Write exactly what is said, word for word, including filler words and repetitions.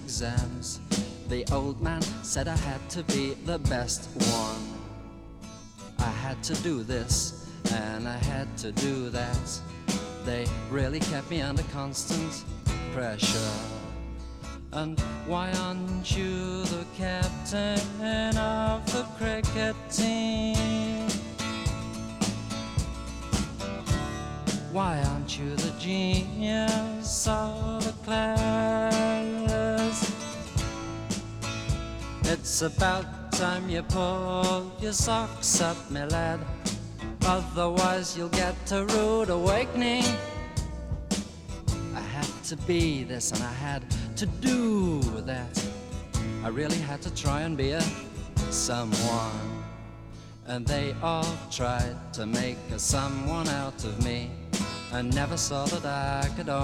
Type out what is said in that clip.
exams. The old man said I had to be the best one. I had to do this and I had to do that. They really kept me under constant pressure. And why aren't you the captain of the cricket team? Why aren't you the genius of the class? It's about time you pull your socks up, my lad. Otherwise you'll get a rude awakening. I had to be this and I had to do that. I really had to try and be a someone. And they all tried to make a someone out of me, and never saw that I could